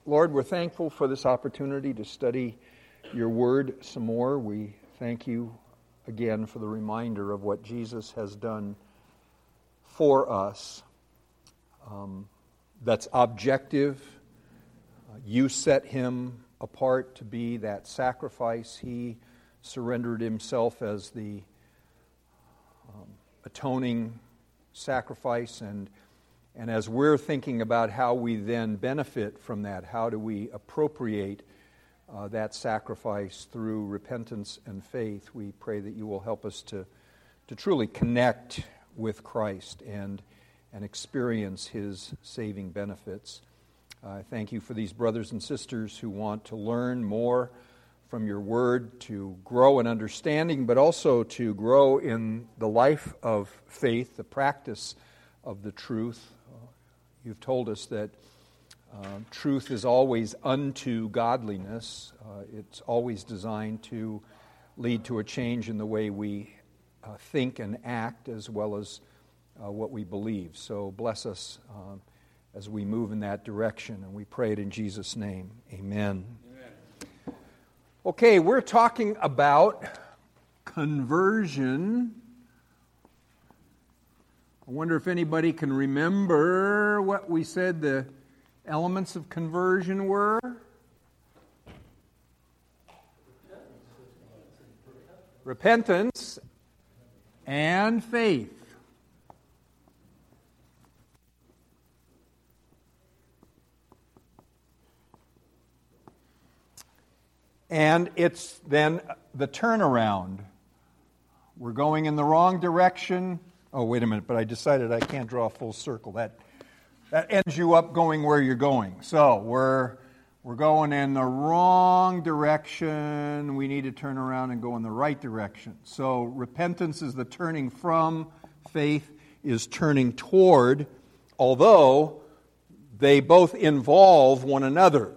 Lord, we're thankful for this opportunity to study your word some more. We thank you again for the reminder of what Jesus has done for us. That's objective. You set him apart to be that sacrifice. He surrendered himself as the atoning sacrifice, and as we're thinking about how we then benefit from that, how do we appropriate that sacrifice through repentance and faith, we pray that you will help us to truly connect with Christ and experience his saving benefits. I thank you for these brothers and sisters who want to learn more from your word, to grow in understanding, but also to grow in the life of faith, the practice of the truth. You've told us that truth is always unto godliness. It's always designed to lead to a change in the way we think and act, as well as what we believe. So bless us as we move in that direction, and we pray it in Jesus' name. Amen. Okay, we're talking about conversion. I wonder if anybody can remember what we said the elements of conversion were. Repentance and faith. And it's then the turnaround. We're going in the wrong direction. Oh, wait a minute, but I decided I can't draw a full circle. That ends you up going where you're going. So we're going in the wrong direction. We need to turn around and go in the right direction. So repentance is the turning from. Faith is turning toward, although they both involve one another.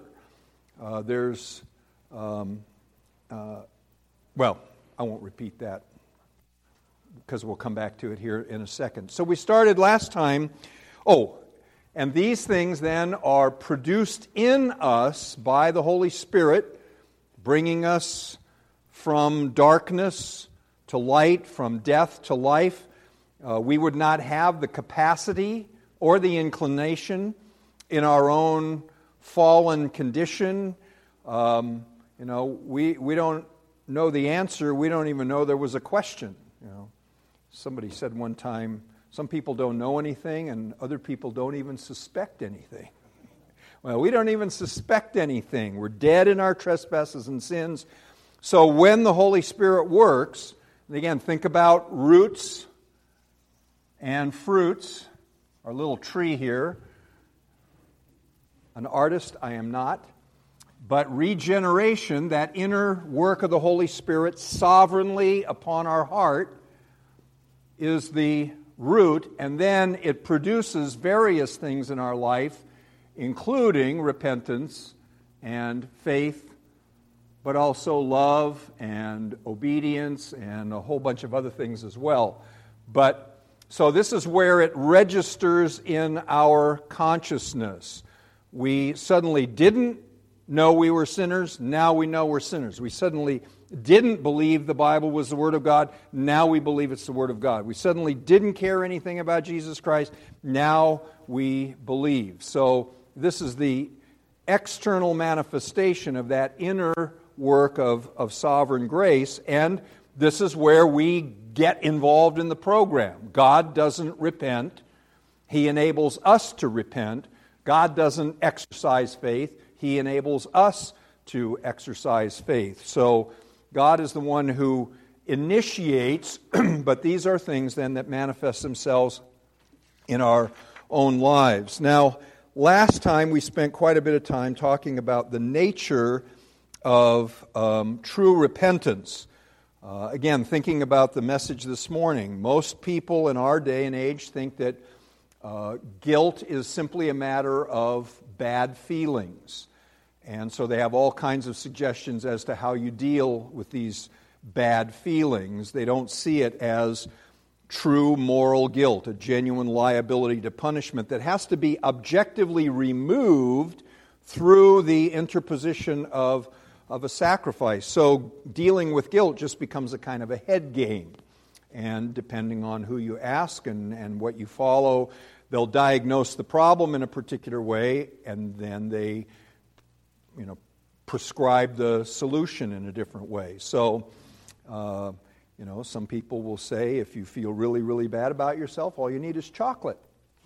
I won't repeat that because we'll come back to it here in a second. So we started last time. And these things then are produced in us by the Holy Spirit, bringing us from darkness to light, from death to life. We would not have the capacity or the inclination in our own fallen condition. We don't know the answer. We don't even know there was a question. Somebody said one time, some people don't know anything and other people don't even suspect anything. Well, we don't even suspect anything. We're dead in our trespasses and sins. So when the Holy Spirit works, and again, think about roots and fruits, our little tree here. An artist, I am not. But regeneration, that inner work of the Holy Spirit sovereignly upon our heart, is the root, and then it produces various things in our life, including repentance and faith, but also love and obedience and a whole bunch of other things as well. But so this is where it registers in our consciousness. We suddenly didn't know we were sinners, now we know we're sinners. We suddenly didn't believe the Bible was the Word of God, now we believe it's the Word of God. We suddenly didn't care anything about Jesus Christ, now we believe. So this is the external manifestation of that inner work of sovereign grace, and this is where we get involved in the program. God doesn't repent. He enables us to repent. God doesn't exercise faith. He enables us to exercise faith. So God is the one who initiates, but these are things then that manifest themselves in our own lives. Now, last time we spent quite a bit of time talking about the nature of true repentance. Again, thinking about the message this morning, most people in our day and age think that guilt is simply a matter of bad feelings. And so they have all kinds of suggestions as to how you deal with these bad feelings. They don't see it as true moral guilt, a genuine liability to punishment that has to be objectively removed through the interposition of a sacrifice. So dealing with guilt just becomes a kind of a head game. And depending on who you ask and what you follow, they'll diagnose the problem in a particular way, and then they, prescribe the solution in a different way. So, some people will say if you feel really, really bad about yourself, all you need is chocolate.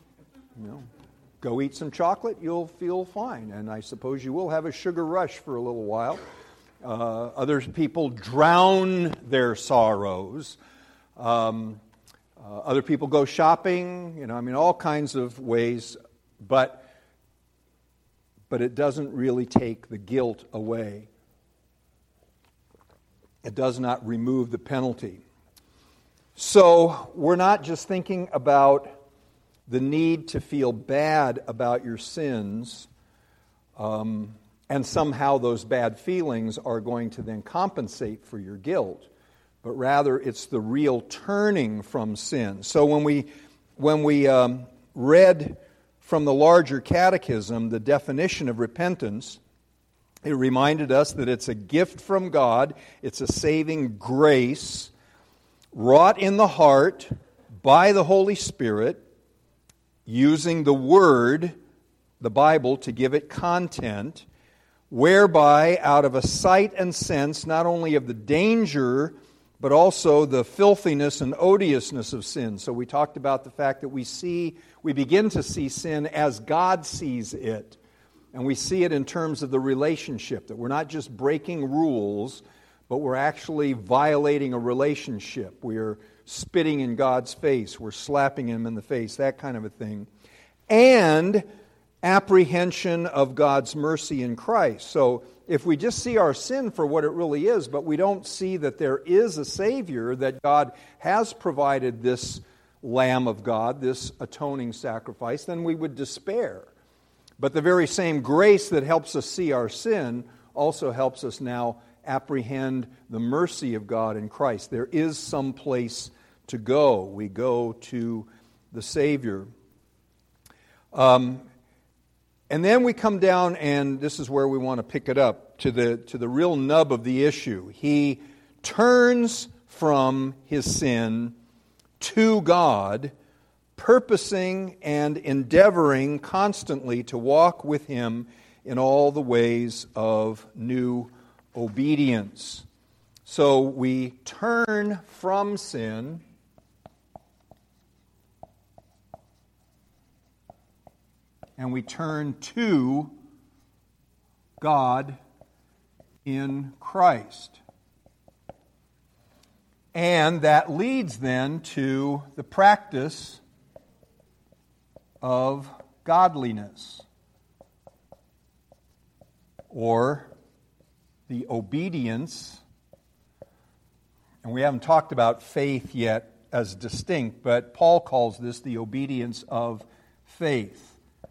Go eat some chocolate, you'll feel fine. And I suppose you will have a sugar rush for a little while. Other people drown their sorrows. Other people go shopping, all kinds of ways, but it doesn't really take the guilt away. It does not remove the penalty. So we're not just thinking about the need to feel bad about your sins, and somehow those bad feelings are going to then compensate for your guilt. But rather, it's the real turning from sin. So when we read from the larger catechism the definition of repentance, it reminded us that it's a gift from God. It's a saving grace wrought in the heart by the Holy Spirit, using the Word, the Bible, to give it content, whereby out of a sight and sense not only of the danger but also the filthiness and odiousness of sin. So we talked about the fact that we begin to see sin as God sees it. And we see it in terms of the relationship, that we're not just breaking rules, but we're actually violating a relationship. We're spitting in God's face, we're slapping Him in the face, that kind of a thing. And apprehension of God's mercy in Christ. So if we just see our sin for what it really is, but we don't see that there is a Savior, that God has provided this Lamb of God, this atoning sacrifice, then we would despair. But the very same grace that helps us see our sin also helps us now apprehend the mercy of God in Christ. There is some place to go. We go to the Savior. And then we come down, and this is where we want to pick it up, to the real nub of the issue. He turns from his sin to God, purposing and endeavoring constantly to walk with Him in all the ways of new obedience. So we turn from sin and we turn to God in Christ. And that leads then to the practice of godliness, or the obedience. And we haven't talked about faith yet as distinct, but Paul calls this the obedience of faith.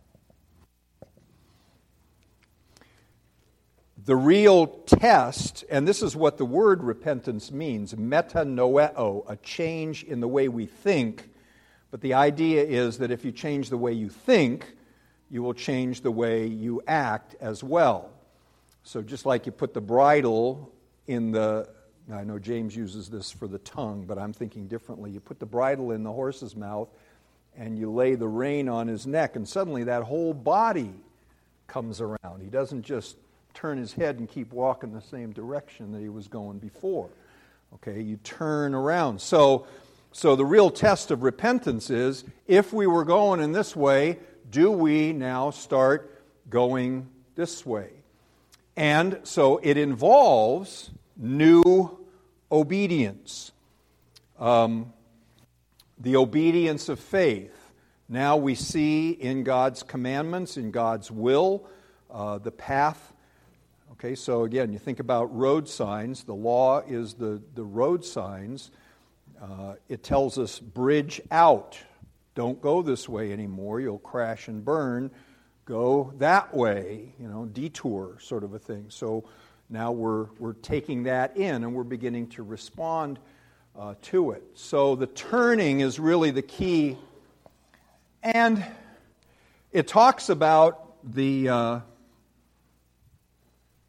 The real test, and this is what the word repentance means, metanoeo, a change in the way we think. But the idea is that if you change the way you think, you will change the way you act as well. So just like you put the bridle in the, I know James uses this for the tongue, but I'm thinking differently. You put the bridle in the horse's mouth and you lay the rein on his neck, and suddenly that whole body comes around. He doesn't just turn his head and keep walking the same direction that he was going before. Okay, you turn around. So the real test of repentance is, if we were going in this way, do we now start going this way? And so it involves new obedience. The obedience of faith. Now we see in God's commandments, in God's will, the path. Okay, so again, you think about road signs. The law is the road signs. It tells us, bridge out. Don't go this way anymore. You'll crash and burn. Go that way. Detour sort of a thing. So now we're taking that in and we're beginning to respond to it. So the turning is really the key. And it talks about the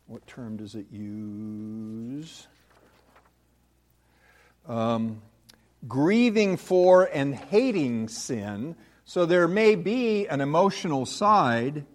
what term does it use? Grieving for and hating sin. So there may be an emotional side,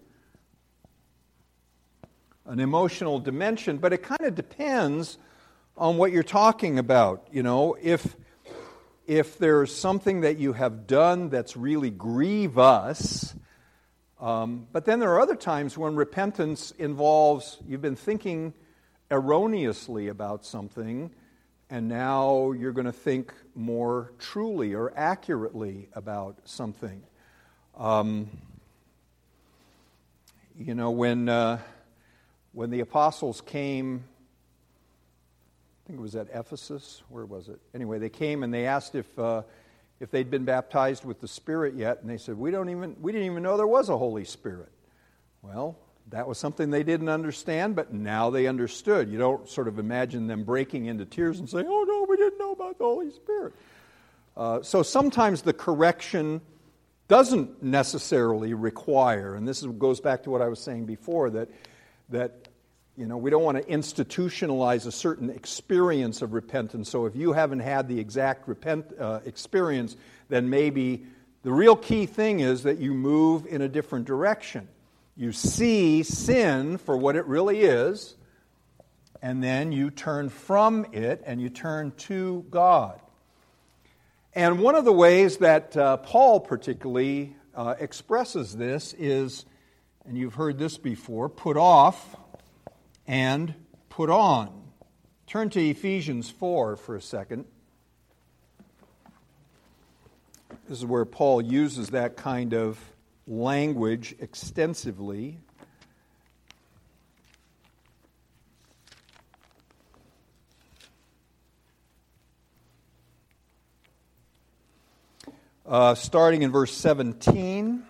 an emotional dimension, but it kind of depends on what you're talking about. You know, if there's something that you have done that's really grievous, but then there are other times when repentance involves you've been thinking erroneously about something, and now you're going to think more truly or accurately about something. You know, when the apostles came, I think it was at Ephesus. Where was it? Anyway, they came and they asked if they'd been baptized with the Spirit yet, and they said, we didn't even know there was a Holy Spirit. Well, that was something they didn't understand, but now they understood. You don't sort of imagine them breaking into tears and saying, oh no, we didn't know about the Holy Spirit. So sometimes the correction doesn't necessarily require, and this goes back to what I was saying before, that you know, we don't want to institutionalize a certain experience of repentance. So if you haven't had the exact experience, then maybe the real key thing is that you move in a different direction. You see sin for what it really is, and then you turn from it and you turn to God. And one of the ways that Paul particularly expresses this is, and you've heard this before, put off and put on. Turn to Ephesians 4 for a second. This is where Paul uses that kind of language extensively. Starting in verse 17.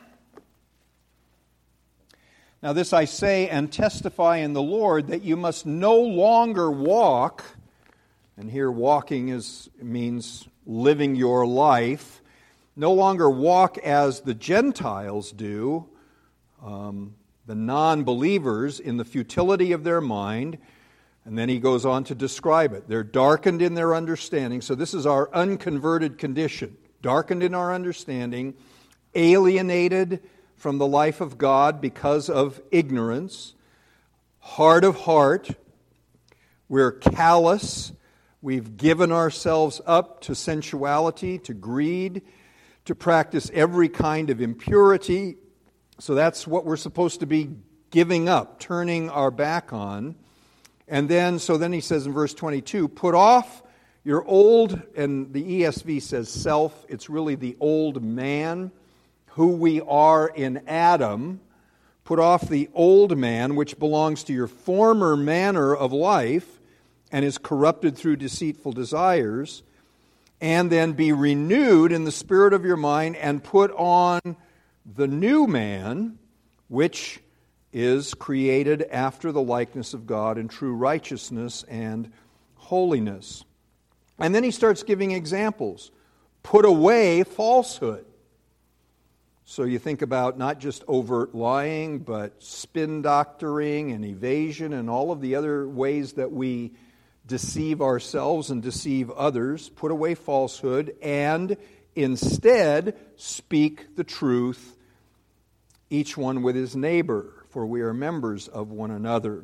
Now this I say and testify in the Lord, that you must no longer walk, and here walking means living your life, no longer walk as the Gentiles do, the non-believers, in the futility of their mind. And then he goes on to describe it. They're darkened in their understanding. So this is our unconverted condition. Darkened in our understanding, alienated from the life of God because of ignorance, hard of heart, we're callous, we've given ourselves up to sensuality, to greed, to practice every kind of impurity. So that's what we're supposed to be giving up, turning our back on. And then he says in verse 22, put off your old, and the ESV says self, it's really the old man, who we are in Adam. Put off the old man, which belongs to your former manner of life and is corrupted through deceitful desires, and then be renewed in the spirit of your mind and put on the new man, which is created after the likeness of God in true righteousness and holiness. And then he starts giving examples. Put away falsehood. So you think about not just overt lying, but spin doctoring and evasion and all of the other ways that we deceive ourselves and deceive others. Put away falsehood and instead speak the truth, each one with his neighbor, for we are members of one another.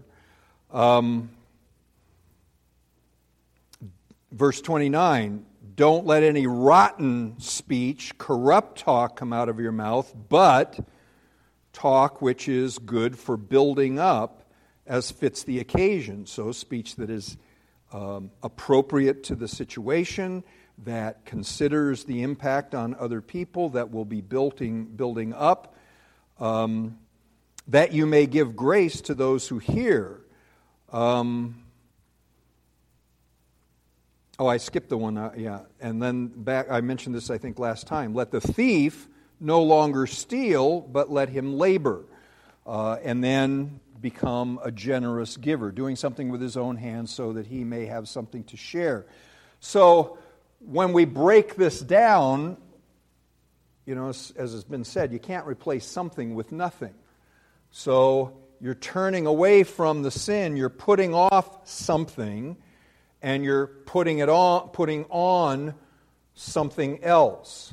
Verse 29, don't let any rotten speech, corrupt talk come out of your mouth, but talk which is good for building up as fits the occasion. So speech that is appropriate to the situation, that considers the impact on other people, that will be building up, that you may give grace to those who hear. I skipped the one, And then back, I mentioned this, I think, last time. Let the thief no longer steal, but let him labor. And then become a generous giver, doing something with his own hands so that he may have something to share. So when we break this down, as has been said, you can't replace something with nothing. So you're turning away from the sin, you're putting off something, and you're putting on something else.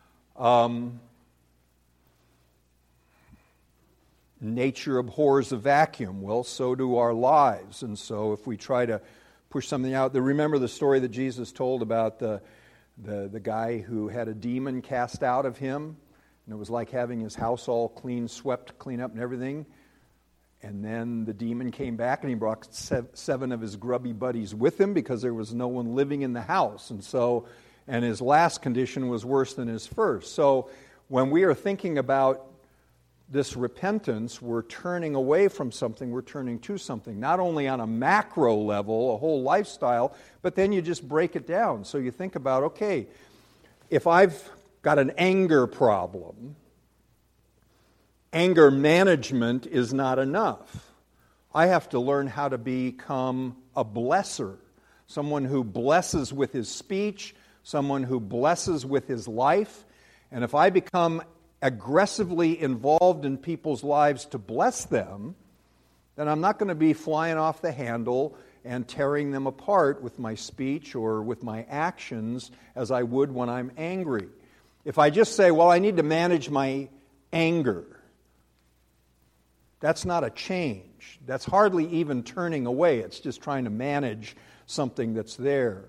Nature abhors a vacuum. Well, so do our lives. And so if we try to push something out, remember the story that Jesus told about the guy who had a demon cast out of him, and it was like having his house all swept clean up and everything. And then the demon came back and he brought 7 of his grubby buddies with him because there was no one living in the house. And his last condition was worse than his first. So when we are thinking about this repentance, we're turning away from something, we're turning to something, not only on a macro level, a whole lifestyle, but then you just break it down. So you think about, okay, if I've got an anger problem, anger management is not enough. I have to learn how to become a blesser, someone who blesses with his speech, someone who blesses with his life. And if I become aggressively involved in people's lives to bless them, then I'm not going to be flying off the handle and tearing them apart with my speech or with my actions as I would when I'm angry. If I just say, well, I need to manage my anger, that's not a change. That's hardly even turning away. It's just trying to manage something that's there.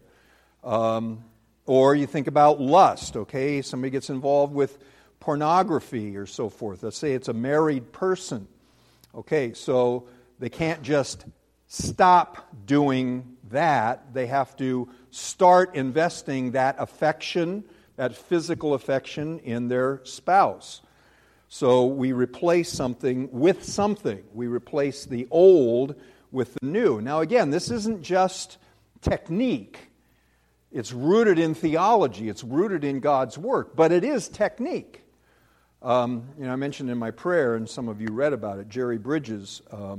Or you think about lust, okay? Somebody gets involved with pornography or so forth. Let's say it's a married person. Okay, so they can't just stop doing that. They have to start investing that affection, that physical affection in their spouse. So we replace something with something. We replace the old with the new. Now again, this isn't just technique. It's rooted in theology. It's rooted in God's work. But it is technique. I mentioned in my prayer, and some of you read about it, Jerry Bridges,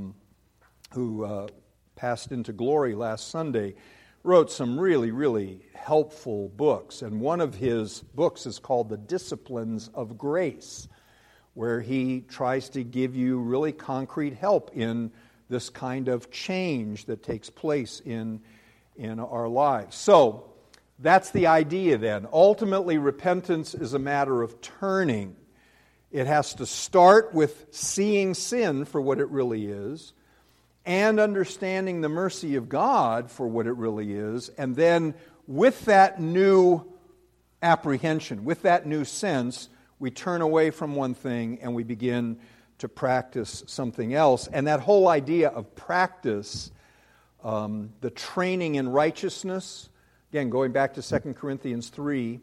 who passed into glory last Sunday, wrote some really, really helpful books. And one of his books is called The Disciplines of Grace, where he tries to give you really concrete help in this kind of change that takes place in our lives. So, that's the idea then. Ultimately, repentance is a matter of turning. It has to start with seeing sin for what it really is and understanding the mercy of God for what it really is. And then with that new apprehension, with that new sense, we turn away from one thing and we begin to practice something else. And that whole idea of practice, the training in righteousness, again, going back to 2 Corinthians 3,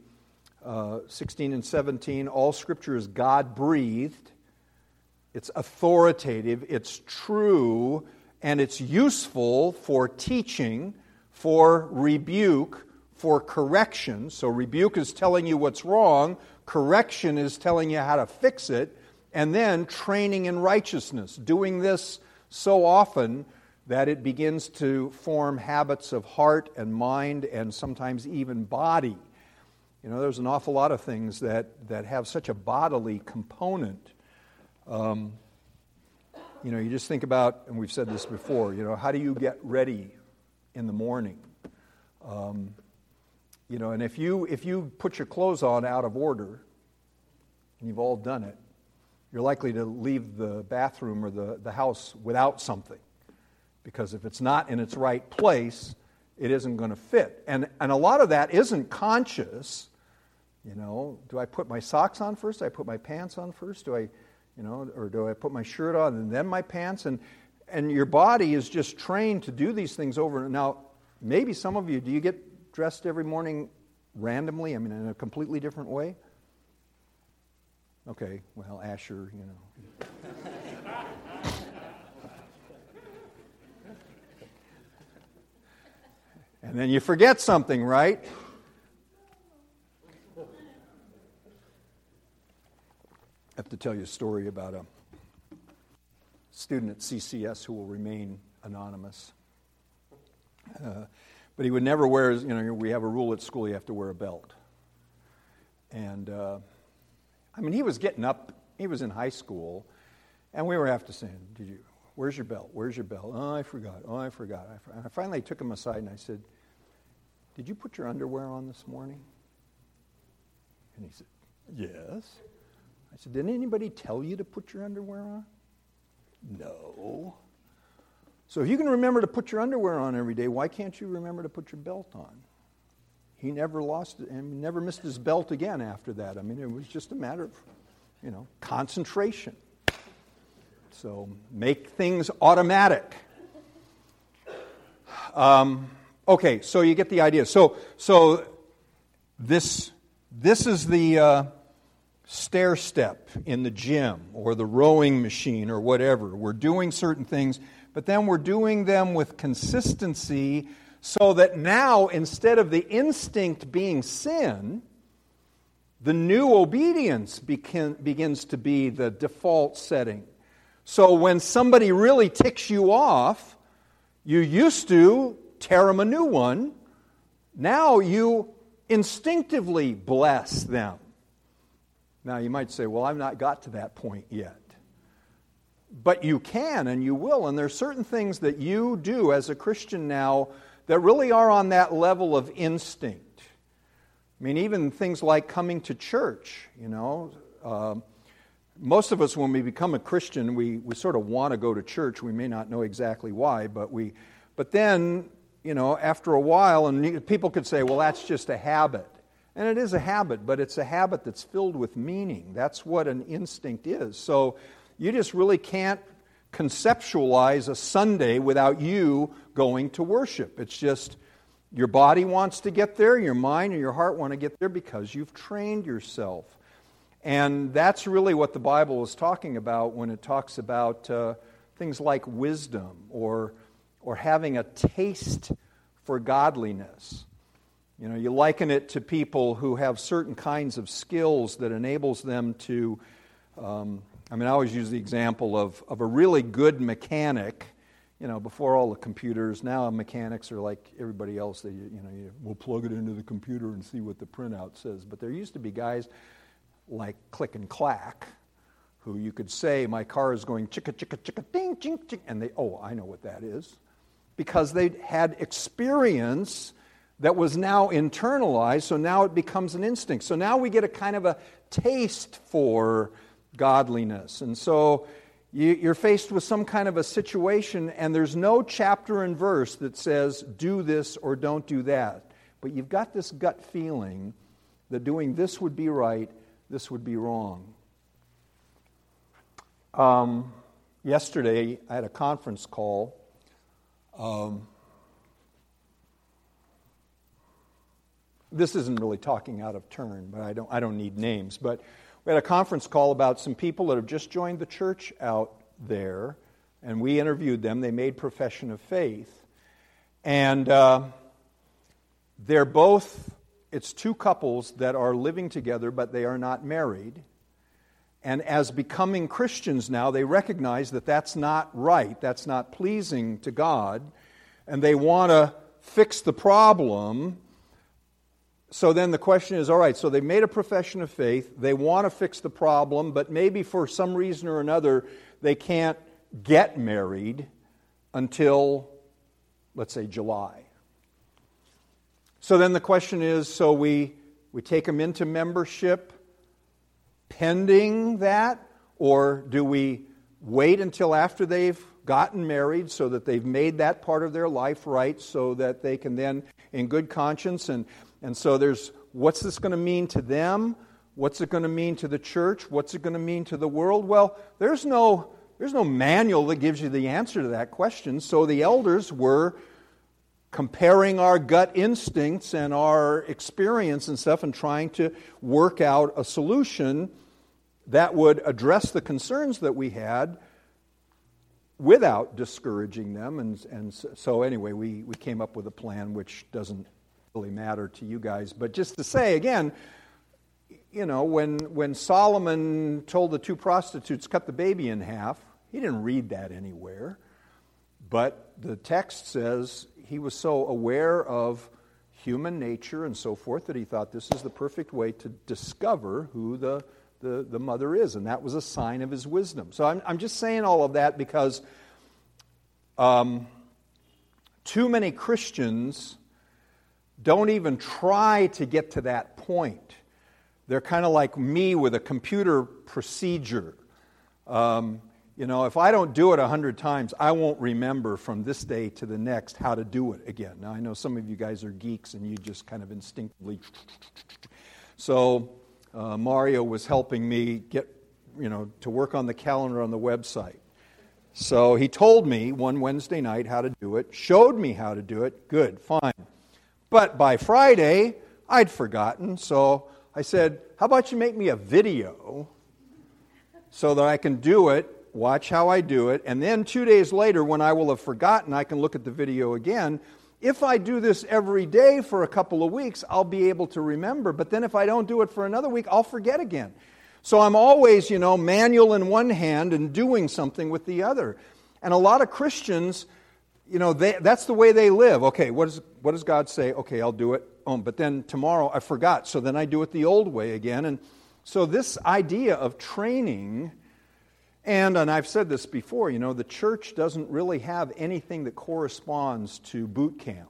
16 and 17, all Scripture is God-breathed, it's authoritative, it's true, and it's useful for teaching, for rebuke, for correction. So rebuke is telling you what's wrong, correction is telling you how to fix it, and then training in righteousness, doing this so often that it begins to form habits of heart and mind and sometimes even body. There's an awful lot of things that have such a bodily component. You just think about, and we've said this before, how do you get ready in the morning? And if you put your clothes on out of order, and you've all done it, you're likely to leave the bathroom or the house without something. Because if it's not in its right place, it isn't going to fit. And a lot of that isn't conscious. Do I put my socks on first? Do I put my pants on first? Or do I put my shirt on and then my pants? And your body is just trained to do these things over. Now, maybe some of you, do you get dressed every morning randomly? In a completely different way? Okay, well, Asher, And then you forget something, right? I have to tell you a story about a student at CCS who will remain anonymous. But he would never wear, we have a rule at school, you have to wear a belt. And, he was getting up, he was in high school, and we were have to say, Where's your belt? Where's your belt? Oh, I forgot. Oh, I forgot. And I finally took him aside and I said, did you put your underwear on this morning? And he said, yes. I said, didn't anybody tell you to put your underwear on? No. So if you can remember to put your underwear on every day, why can't you remember to put your belt on? He never lost it and never missed his belt again after that. I mean, it was just a matter of, concentration. So make things automatic. Okay, so you get the idea. So this is the stair step in the gym or the rowing machine or whatever. We're doing certain things, but then we're doing them with consistency so that now, instead of the instinct being sin, the new obedience begins to be the default setting. So when somebody really ticks you off, you used to tear them a new one. Now you instinctively bless them. Now you might say, well, I've not got to that point yet. But you can and you will. And there's certain things that you do as a Christian now that really are on that level of instinct. I mean, even things like coming to church, most of us, when we become a Christian, we sort of want to go to church. We may not know exactly why, but then, after a while, and people could say, well, that's just a habit. And it is a habit, but it's a habit that's filled with meaning. That's what an instinct is. So you just really can't conceptualize a Sunday without you going to worship. It's just your body wants to get there, your mind and your heart want to get there because you've trained yourself. And that's really what the Bible is talking about when it talks about things like wisdom or having a taste for godliness. You liken it to people who have certain kinds of skills that enables them to, I always use the example of a really good mechanic. Before all the computers, now mechanics are like everybody else. We'll plug it into the computer and see what the printout says. But there used to be guys like Click and Clack, who you could say, my car is going chicka, chicka, chicka, ding, ching, ching, and I know what that is. Because they had experience that was now internalized, so now it becomes an instinct. So now we get a kind of a taste for godliness. And so you're faced with some kind of a situation, and there's no chapter and verse that says, do this or don't do that. But you've got this gut feeling that doing this would be right, this would be wrong. Yesterday, I had a conference call. This isn't really talking out of turn, but I don't need names. But we had a conference call about some people that have just joined the church out there, and we interviewed them. They made profession of faith. And they're both, it's two couples that are living together, but they are not married. And as becoming Christians now, they recognize that that's not right, that's not pleasing to God, and they want to fix the problem. So then the question is, all right, so they made a profession of faith, they want to fix the problem, but maybe for some reason or another, they can't get married until, let's say, July. So then the question is, so we take them into membership pending that, or do we wait until after they've gotten married so that they've made that part of their life right so that they can then, in good conscience, and so there's, what's this going to mean to them? What's it going to mean to the church? What's it going to mean to the world? Well, there's no manual that gives you the answer to that question. So the elders were comparing our gut instincts and our experience and stuff and trying to work out a solution that would address the concerns that we had without discouraging them. And so anyway, we came up with a plan which doesn't really matter to you guys. But just to say, again, when Solomon told the two prostitutes, cut the baby in half, he didn't read that anywhere. But the text says he was so aware of human nature and so forth that he thought this is the perfect way to discover who the mother is. And that was a sign of his wisdom. So I'm just saying all of that because too many Christians don't even try to get to that point. They're kind of like me with a computer procedure. If I don't do it 100 times, I won't remember from this day to the next how to do it again. Now, I know some of you guys are geeks and you just kind of instinctively... So, Mario was helping me get, to work on the calendar on the website. So he told me one Wednesday night how to do it, showed me how to do it. Good, fine. But by Friday, I'd forgotten, so I said, how about you make me a video so that I can do it, watch how I do it, and then 2 days later, when I will have forgotten, I can look at the video again. If I do this every day for a couple of weeks, I'll be able to remember. But then if I don't do it for another week, I'll forget again. So I'm always, manual in one hand and doing something with the other. And a lot of Christians, that's the way they live. Okay, what does God say? Okay, I'll do it. Oh, but then tomorrow I forgot, so then I do it the old way again. And so this idea of training, and I've said this before, the church doesn't really have anything that corresponds to boot camp.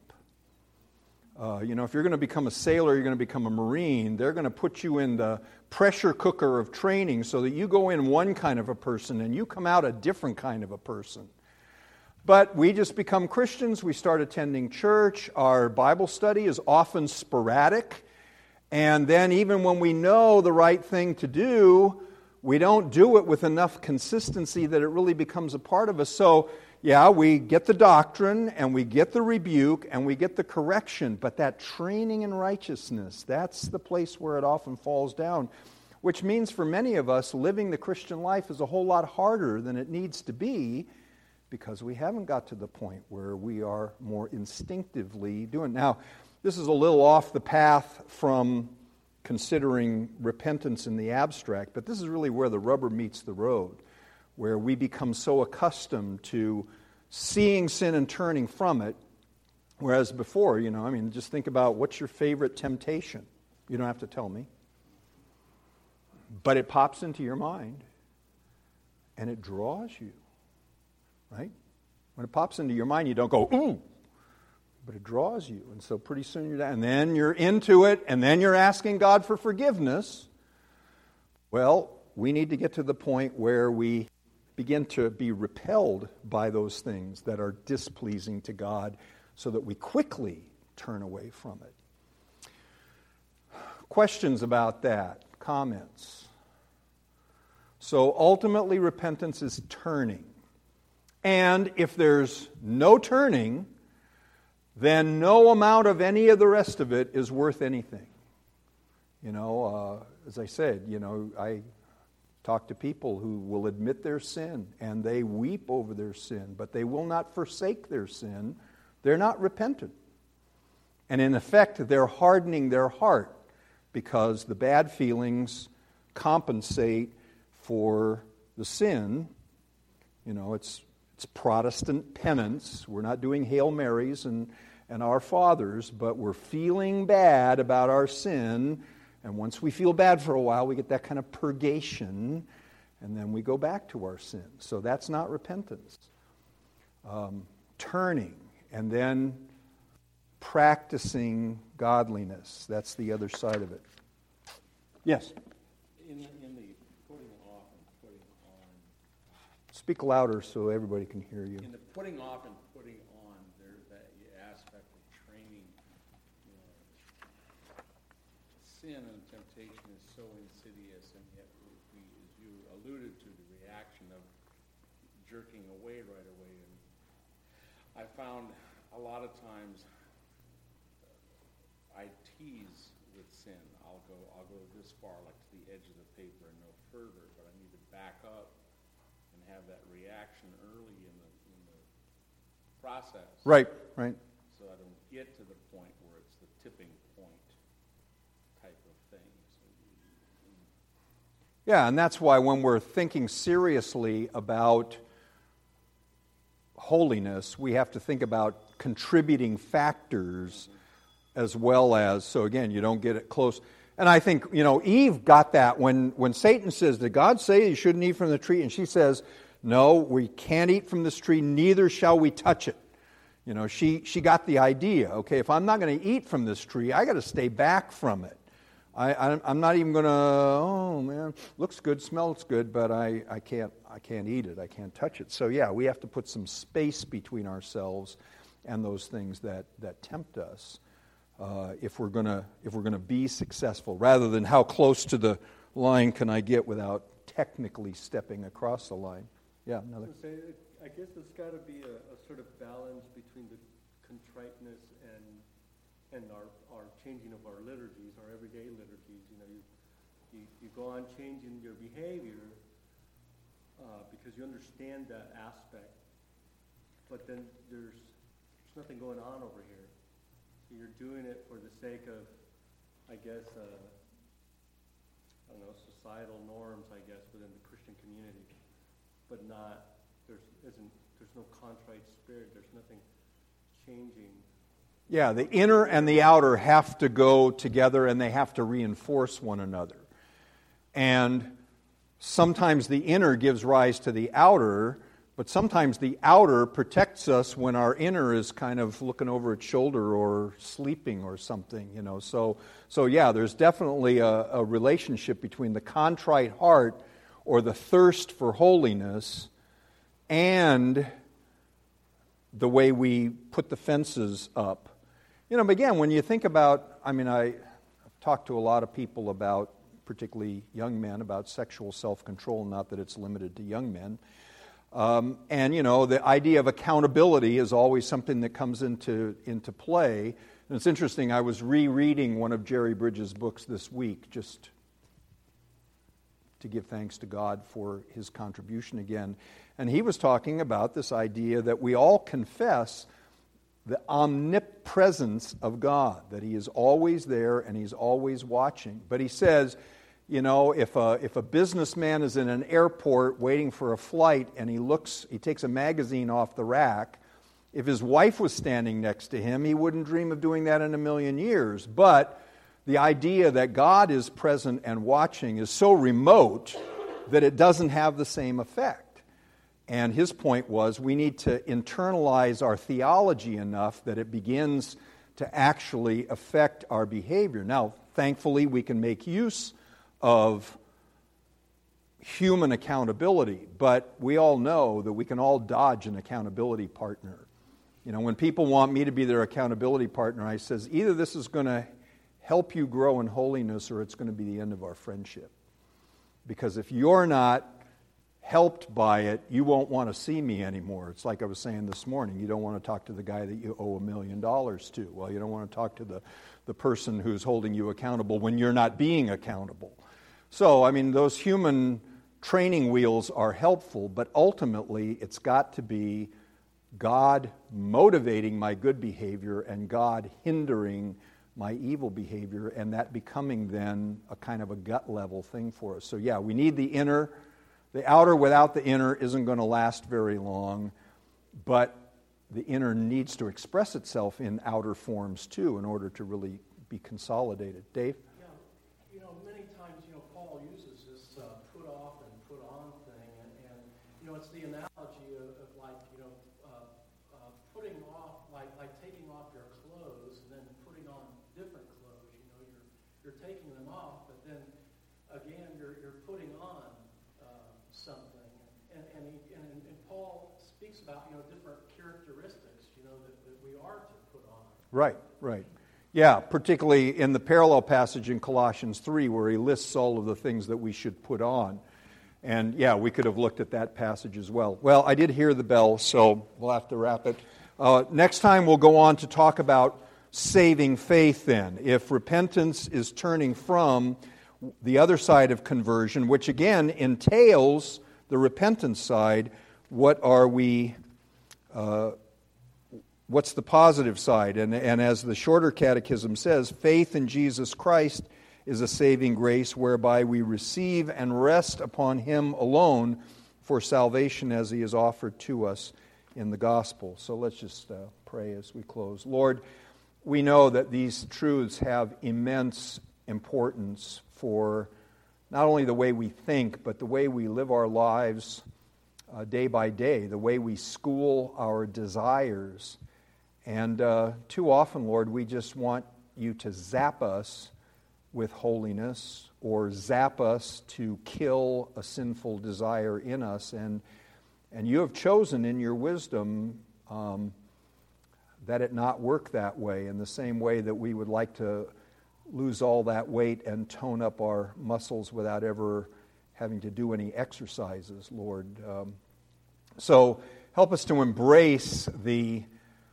If you're going to become a sailor, you're going to become a Marine, they're going to put you in the pressure cooker of training so that you go in one kind of a person and you come out a different kind of a person. But we just become Christians, we start attending church, our Bible study is often sporadic, and then even when we know the right thing to do, we don't do it with enough consistency that it really becomes a part of us. So, yeah, we get the doctrine, and we get the rebuke, and we get the correction, but that training in righteousness, that's the place where it often falls down, which means for many of us, living the Christian life is a whole lot harder than it needs to be because we haven't got to the point where we are more instinctively doing. Now, this is a little off the path from considering repentance in the abstract, but this is really where the rubber meets the road, where we become so accustomed to seeing sin and turning from it, whereas before, just think about what's your favorite temptation. You don't have to tell me. But it pops into your mind, and it draws you, right? When it pops into your mind, you don't go, ooh, but it draws you, and so pretty soon you're down, and then you're into it, and then you're asking God for forgiveness. Well, we need to get to the point where we begin to be repelled by those things that are displeasing to God so that we quickly turn away from it. Questions about that? Comments? So ultimately, repentance is turning. And if there's no turning, then no amount of any of the rest of it is worth anything. As I said, I talk to people who will admit their sin, and they weep over their sin, but they will not forsake their sin. They're not repentant. And in effect, they're hardening their heart because the bad feelings compensate for the sin. It's Protestant penance. We're not doing Hail Marys and Our Fathers, but we're feeling bad about our sin. And once we feel bad for a while, we get that kind of purgation, and then we go back to our sin. So that's not repentance. Turning, and then practicing godliness. That's the other side of it. Yes? In the putting off and putting on... Speak louder so everybody can hear you. In the putting off and putting on, there's that aspect of training. Sin and temptation is so insidious, and yet we, as you alluded to, the reaction of jerking away right away. And I found a lot of times I tease with sin. I'll go this far, like to the edge of the paper, and no further. But I need to back up and have that reaction early in the process. Right. So I don't get to the point where it's the tipping point type of thing. Yeah, and that's why when we're thinking seriously about holiness, we have to think about contributing factors as well as, so again, you don't get it close. And I think, Eve got that when Satan says, did God say you shouldn't eat from the tree? And she says, no, we can't eat from this tree, neither shall we touch it. You know, she got the idea. Okay, if I'm not going to eat from this tree, I got to stay back from it. I'm not even going to, oh man, looks good, smells good, but I can't eat it. I can't touch it. So yeah, we have to put some space between ourselves and those things that tempt us if we're going to be successful, rather than how close to the line can I get without technically stepping across the line. Yeah, another. I guess there's got to be a sort of balance between the contriteness and our changing of our liturgies, our everyday liturgies. You know, you go on changing your behavior because you understand that aspect, but then there's nothing going on over here. So you're doing it for the sake of, I guess, I don't know, societal norms, I guess, within the Christian community, but not. There's no contrite spirit. There's nothing changing. Yeah, the inner and the outer have to go together, and they have to reinforce one another. And sometimes the inner gives rise to the outer, but sometimes the outer protects us when our inner is kind of looking over its shoulder or sleeping or something, you know. So yeah, there's definitely a relationship between the contrite heart or the thirst for holiness and the way we put the fences up. You know, but again, when you think about, I've talked to a lot of people about, particularly young men, about sexual self-control, not that it's limited to young men. And, you know, the idea of accountability is always something that comes into play. And it's interesting, I was rereading one of Jerry Bridges' books this week, just to give thanks to God for his contribution again. And he was talking about this idea that we all confess the omnipresence of God, that He is always there and He's always watching. But he says, you know, if a businessman is in an airport waiting for a flight and he takes a magazine off the rack, if his wife was standing next to him, he wouldn't dream of doing that in a million years. But the idea that God is present and watching is so remote that it doesn't have the same effect. And his point was we need to internalize our theology enough that it begins to actually affect our behavior. Now, thankfully, we can make use of human accountability, but we all know that we can all dodge an accountability partner. You know, when people want me to be their accountability partner, I says, either this is going to help you grow in holiness or it's going to be the end of our friendship. Because if you're not helped by it, you won't want to see me anymore. It's like I was saying this morning, you don't want to talk to the guy that you owe $1 million to. Well, you don't want to talk to the person who's holding you accountable when you're not being accountable. So, those human training wheels are helpful, but ultimately it's got to be God motivating my good behavior and God hindering my evil behavior, and that becoming then a kind of a gut level thing for us. So yeah, we need the inner. The outer without the inner isn't going to last very long, but the inner needs to express itself in outer forms too in order to really be consolidated. Dave? Yeah, many times, Paul uses this put off and put on thing, and it's the analogy of putting off, like taking off your clothes and then putting on different clothes. You're taking them off, but then again you're putting on something, and Paul speaks about different characteristics that we are to put on. Right. Yeah, particularly in the parallel passage in Colossians 3 where he lists all of the things that we should put on. And yeah, we could have looked at that passage as well. Well, I did hear the bell, so we'll have to wrap it. Next time we'll go on to talk about saving faith then. If repentance is turning from the other side of conversion, which again entails the repentance side, what are we, what's the positive side? And as the shorter catechism says, faith in Jesus Christ is a saving grace whereby we receive and rest upon Him alone for salvation as He is offered to us in the gospel. So let's just pray as we close. Lord, we know that these truths have immense importance for not only the way we think, but the way we live our lives day by day, the way we school our desires. And too often, Lord, we just want you to zap us with holiness or zap us to kill a sinful desire in us. And you have chosen in your wisdom that it not work that way, in the same way that we would like to lose all that weight and tone up our muscles without ever having to do any exercises, Lord. So help us to embrace the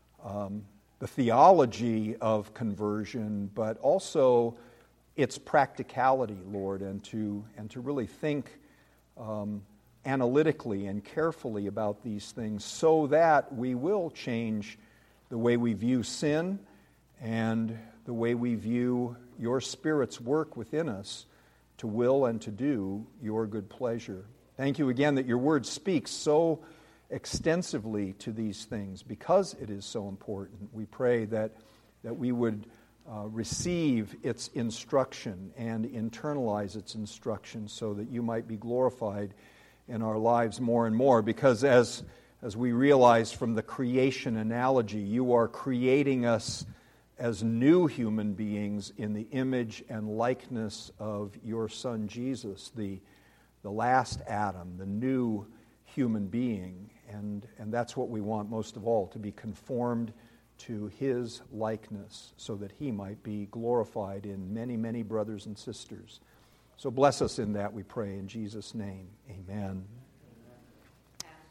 theology of conversion, but also its practicality, Lord, and to really think analytically and carefully about these things so that we will change the way we view sin and the way we view your Spirit's work within us to will and to do your good pleasure. Thank you again that your word speaks so extensively to these things because it is so important. We pray that we would receive its instruction and internalize its instruction so that you might be glorified in our lives more and more, because as we realize from the creation analogy, you are creating us as new human beings in the image and likeness of your Son Jesus, the last Adam, the new human being. And that's what we want most of all, to be conformed to his likeness so that he might be glorified in many, many brothers and sisters. So bless us in that, we pray, in Jesus' name. Amen.